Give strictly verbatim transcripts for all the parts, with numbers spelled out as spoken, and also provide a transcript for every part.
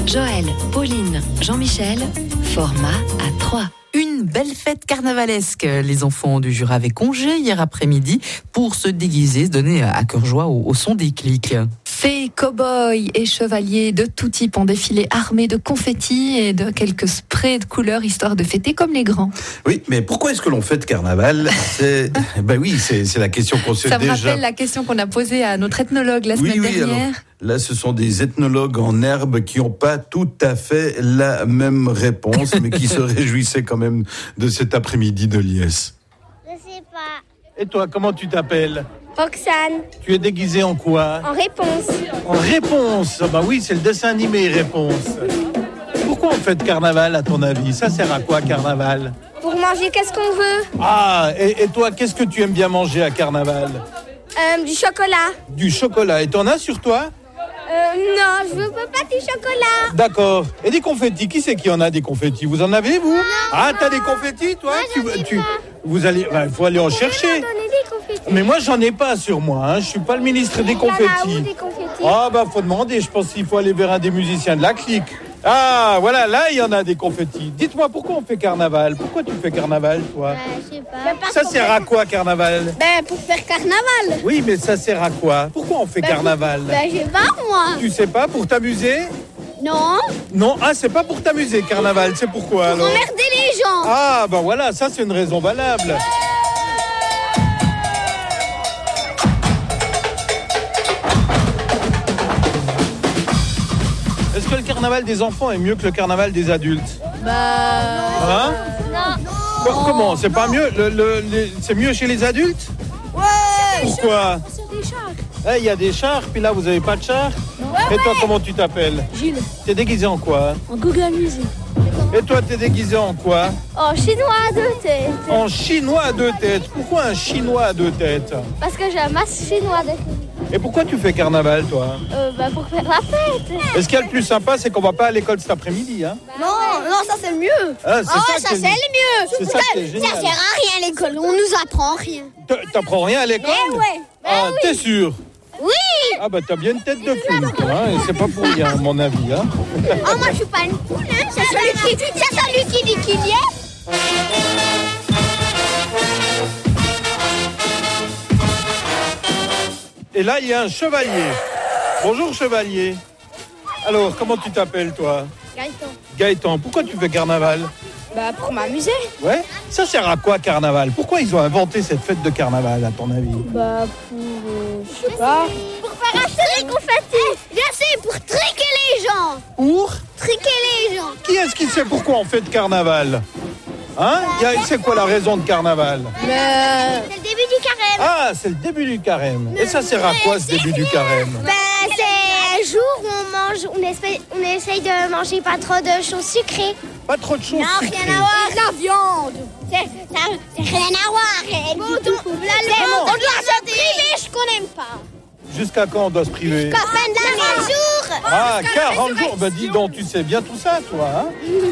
Joël, Pauline, Jean-Michel, format à trois. Une belle fête carnavalesque. Les enfants du Jura avaient congé hier après-midi pour se déguiser, se donner à cœur joie au, au son des clics. Fées, cow-boys et chevaliers de tout type ont défilé armés de confettis et de quelques sprays de couleurs histoire de fêter comme les grands. Oui, mais pourquoi est-ce que l'on fête carnaval? C'est... Ben oui, c'est, c'est la question qu'on se Ça me déjà... rappelle la question qu'on a posée à notre ethnologue la oui, semaine oui, dernière. Alors, là, ce sont des ethnologues en herbe qui n'ont pas tout à fait la même réponse, mais qui se réjouissaient quand même de cet après-midi de liesse. Je sais pas. Et toi, comment tu t'appelles? Roxane, Tu es déguisée en quoi? en réponse. En réponse. Ah bah oui, c'est le dessin animé Réponse. Pourquoi on fête carnaval à ton avis? Ça sert à quoi carnaval? Pour manger, qu'est-ce qu'on veut? Ah, et, et toi, qu'est-ce que tu aimes bien manger à carnaval? euh, Du chocolat. Du chocolat. Et t'en as sur toi? Euh, non, je veux pas du chocolat. D'accord. Et des confettis, qui c'est qui en a des confettis? Vous en avez, vous? Ah, t'as des confettis, toi? Moi, j'en ai pas. Vous allez, bah, il faut aller en chercher. Donner des confettis. Mais moi, j'en ai pas sur moi, hein. Je suis pas le ministre des Il y en a où, confettis. des confettis? Ah, bah, faut demander. Je pense qu'il faut aller vers un des musiciens de la clique. Ah, voilà, là, il y en a des confettis. Dites-moi, pourquoi on fait carnaval? Pourquoi tu fais carnaval, toi? Bah, je sais pas. Ça sert à quoi, carnaval? Ben, pour faire carnaval. Oui, mais ça sert à quoi? Pourquoi on fait carnaval? Ben, je sais pas, moi. Tu sais pas, pour t'amuser? Non, Non, ah, c'est pas pour t'amuser, carnaval, c'est pourquoi alors? emmerder les gens. Ah, ben voilà, ça c'est une raison valable. Est-ce que le carnaval des enfants est mieux que le carnaval des adultes? Bah, Hein? Non. Co- Comment? C'est pas mieux? Le- le- les- C'est mieux chez les adultes? Ouais. Pourquoi? C'est des chars. Eh, il y a des chars, puis là vous avez pas de chars? Et toi, comment tu t'appelles? Gilles, T'es déguisé en quoi? en Google Music. Et toi, t'es déguisé en quoi? En chinois à deux têtes. En chinois à deux têtes. Pourquoi un chinois à deux têtes? Parce que j'ai un masque chinois. De... Et pourquoi tu fais carnaval, toi? Euh, bah, pour faire la fête. Et ce qu'il y a le plus sympa, c'est qu'on va pas à l'école cet après-midi, hein? Non, non, ça c'est le mieux. Ah, c'est Ah, ça, ça qui est- c'est le mieux. C'est ça qui est génial. Ça sert à rien l'école, on nous apprend rien. T'a- T'apprends rien à l'école? Eh ouais. Ah, Eh t'es oui. sûr? Oui. Ah bah t'as bien une tête de poule, toi, hein, et c'est pas pour rien, à mon avis, hein? Oh, moi je suis pas une poule, hein. C'est celui qui, c'est celui qui dit qu'il y est. Et là, il y a un chevalier. Bonjour, chevalier. Alors, comment tu t'appelles, toi? Gaëtan. Gaëtan, pourquoi tu fais carnaval? Bah, pour m'amuser. Ouais? Ça sert à quoi, carnaval? Pourquoi ils ont inventé cette fête de carnaval, à ton avis? Bah, pour. Euh, je sais pas. Pour faire acheter les confettis. Bien sûr, pour triquer les gens. Pour? Triquer les gens. Qui est-ce qui sait pourquoi on fait de carnaval? Hein? Il y a- C'est quoi la raison de carnaval? C'est le début du carême. Ah, c'est le début du carême. Et ça sert à quoi, ce début du carême? Ben, c'est un jour où on mange, on essaye, on essaye de manger pas trop de choses sucrées. Pas trop de choses Non, sucrées. rien à voir. De la viande. C'est, ça, c'est rien à voir. Bon, on, on doit se priver ce qu'on n'aime pas. Jusqu'à quand on doit se priver? Qu'à fin de quarante jours. Ah, quarante jours. Bah dis donc, tu sais bien tout ça, toi, hein?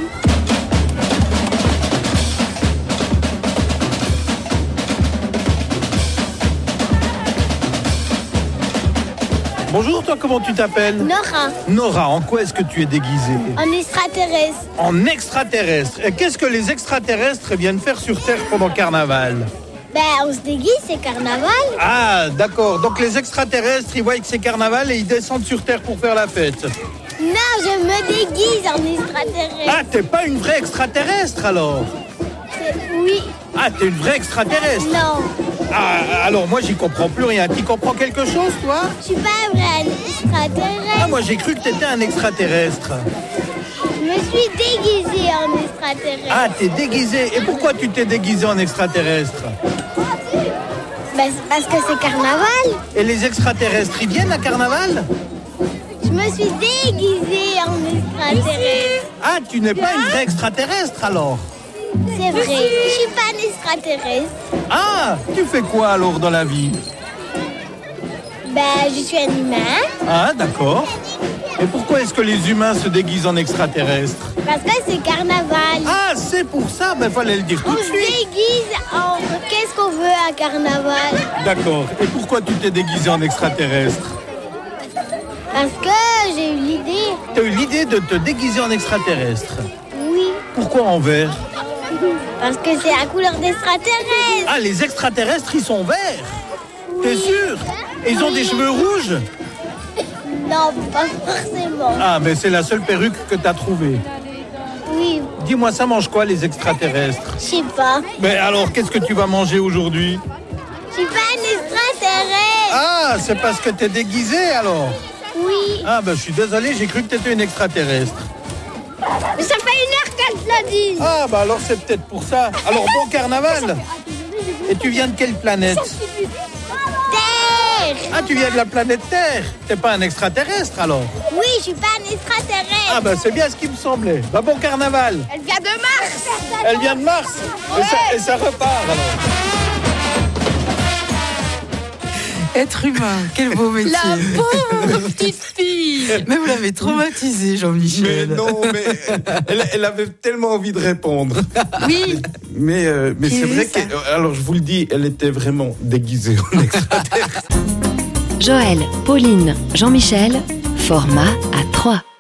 Bonjour, toi, comment tu t'appelles? Nora, Nora, en quoi est-ce que tu es déguisée? un extraterrestre. En extraterrestre. Et qu'est-ce que les extraterrestres viennent faire sur Terre pendant carnaval? Ben, on se déguise, c'est carnaval. Ah, d'accord. Donc les extraterrestres, ils voient que c'est carnaval et ils descendent sur Terre pour faire la fête. Non, je me déguise en extraterrestre. Ah, t'es pas une vraie extraterrestre alors? C'est- Oui, Ah, t'es une vraie extraterrestre? non. Ah, alors moi j'y comprends plus rien. Tu comprends quelque chose, toi? Je suis pas un vrai extraterrestre. Ah, moi j'ai cru que t'étais un extraterrestre. Je me suis déguisée en extraterrestre. Ah, t'es déguisé. Et pourquoi tu t'es déguisé en extraterrestre? Ben, c'est parce que c'est carnaval. Et les extraterrestres, ils viennent à carnaval? Je me suis déguisée en extraterrestre. Ah, tu n'es pas une vraie extraterrestre alors? C'est vrai, je suis pas un extraterrestre. Ah, tu fais quoi alors dans la vie? Ben, je suis un humain. Ah, d'accord. Et pourquoi est-ce que les humains se déguisent en extraterrestres? Parce que c'est carnaval. Ah, c'est pour ça, ben fallait le dire tout On de se suite. déguise en qu'est-ce qu'on veut à carnaval. D'accord. Et pourquoi tu t'es déguisé en extraterrestre? Parce que j'ai eu l'idée. T'as eu l'idée de te déguiser en extraterrestre. Oui. Pourquoi en vert? Parce que c'est la couleur d'extraterrestre. Ah, les extraterrestres, ils sont verts. T'es sûr? Et ils ont des cheveux rouges? Non, pas forcément. Ah, mais c'est la seule perruque que t'as trouvée. Oui, Dis-moi, ça mange quoi, les extraterrestres? je sais pas. Mais alors, qu'est-ce que tu vas manger aujourd'hui? Je suis pas un extraterrestre. Ah, c'est parce que t'es déguisé, alors? Oui. Ah, ben, je suis désolé, j'ai cru que t'étais une extraterrestre. Mais ça fait une heure qu'elle te l'a dit. Ah, bah alors c'est peut-être pour ça. Alors, bon carnaval. Et tu viens de quelle planète? Terre. Ah, tu viens de la planète Terre. T'es pas un extraterrestre, alors? Oui, je suis pas un extraterrestre. Ah, bah c'est bien ce qui me semblait. Bah, bon carnaval. Elle vient de Mars. Elle vient de Mars. Et ça, et ça repart, alors. Être humain, quel beau métier. La pauvre petite fille. Mais vous l'avez traumatisé, Jean-Michel. Mais non, mais elle, elle avait tellement envie de répondre. Oui. Mais, euh, mais c'est Qui vrai est ça? que, alors je vous le dis, elle était vraiment déguisée en extraterrestre. Joël, Pauline, Jean-Michel, format à trois.